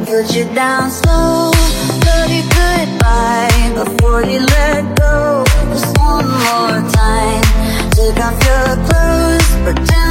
Put you down slow, love you goodbye before you let go. Just one more time. Take off your clothes, pretend